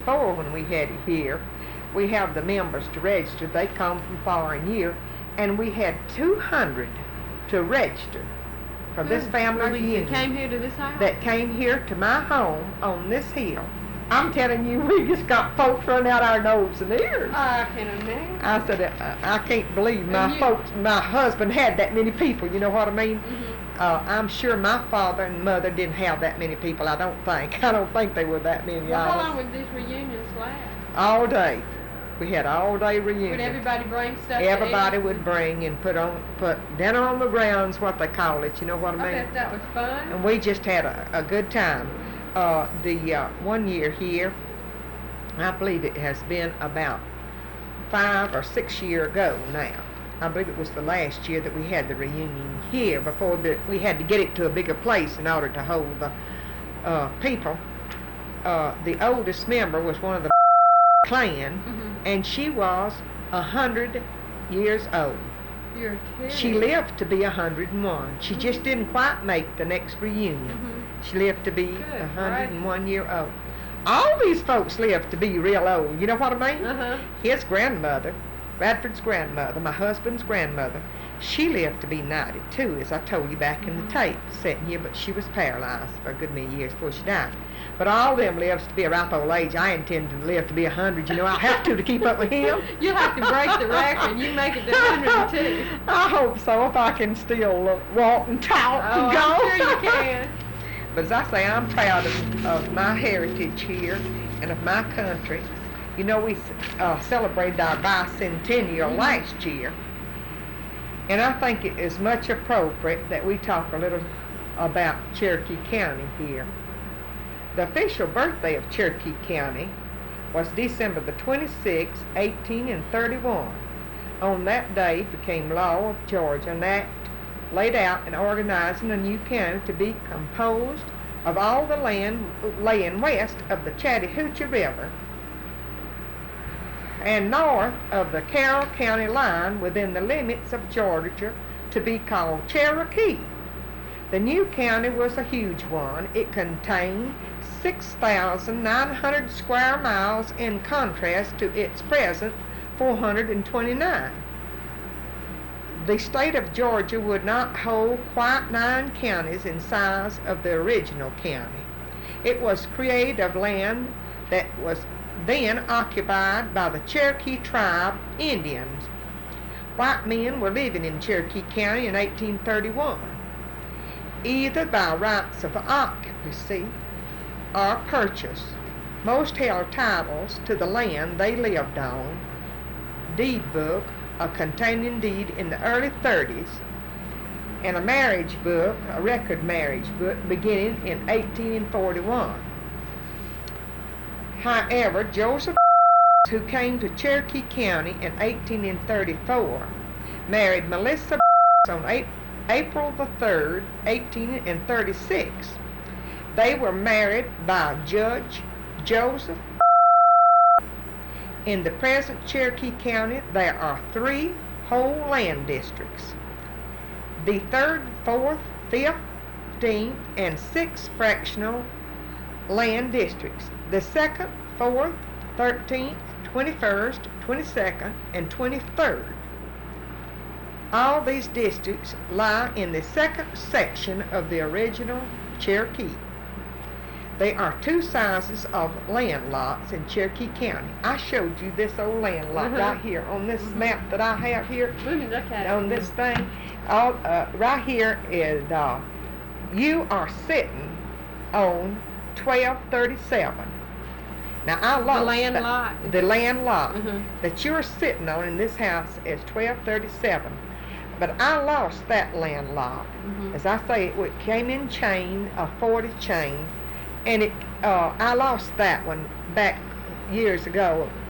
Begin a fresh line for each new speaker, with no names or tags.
before when we had it here. We have the members to register. They come from far and near, and we had 200 to register for this family reunion.
That came here to this house?
That came here to my home on this hill. I'm telling you, we just got folks running out our nose and ears.
I can imagine.
I said, I can't believe my husband had that many people, you know what I mean?
Mm-hmm.
I'm sure my father and mother didn't have that many people, I don't think they were that many.
Well, how long would these reunions last?
All day. We had all-day reunion.
Would everybody bring stuff
Everybody would bring and put dinner on the grounds, what they call it, you know what I mean?
I bet that was fun.
And we just had a good time. The 1 year here, I believe it has been about 5 or 6 years ago now. I believe it was the last year that we had the reunion here before we had to get it to a bigger place in order to hold the people. The oldest member was one of the clan, and she was 100 years old.
You're kidding.
She lived to be 101. She just didn't quite make the next reunion. She lived to be 101 years old. All these folks lived to be real old. You know what I mean? His grandmother, Bradford's grandmother, my husband's grandmother, she lived to be 92, as I told you back in the tape sitting here, but she was paralyzed for a good many years before she died. But all of them lives to be a ripe old age. I intend to live to be 100. You know, I'll have to keep up with him.
You'll have to break the record. You make it to 102.
I hope so, if I can still walk and talk and go.
I'm sure you can.
But as I say, I'm proud of my heritage here and of my country. You know, we celebrated our bicentennial last year. And I think it is much appropriate that we talk a little about Cherokee County here. The official birthday of Cherokee County was December the 26th, 1831. On that day became law of Georgia an act laid out and organizing a new county to be composed of all the land laying west of the Chattahoochee River and north of the Carroll County line within the limits of Georgia, to be called Cherokee. The new county was a huge one. It contained 6,900 square miles in contrast to its present 429. The state of Georgia would not hold quite 9 counties in size of the original county. It was created of land that was then occupied by the Cherokee tribe Indians. White men were living in Cherokee County in 1831, either by rights of occupancy or purchase. Most held titles to the land they lived on. Deed book, a containing deed in the early 30s, and a marriage book, a record marriage book, beginning in 1841. However, Joseph, who came to Cherokee County in 1834, married Melissa on April the 3rd, 1836. They were married by Judge Joseph. In the present Cherokee County, there are 3 whole land districts. The 3rd, 4th, 15th, and 6th fractional land districts. The 2nd, 4th, 13th, 21st, 22nd, and 23rd. All these districts lie in the 2nd section of the original Cherokee. There are 2 sizes of land lots in Cherokee County. I showed you this old land lot right here on this map that I have here. On this thing. Right here is, you are sitting on 1237. Now I lost
the land lot.
The land lot that you're sitting on in this house is 1237. But I lost that land lot. As I say, it came in chain, a 40 chain, and I lost that one back years ago.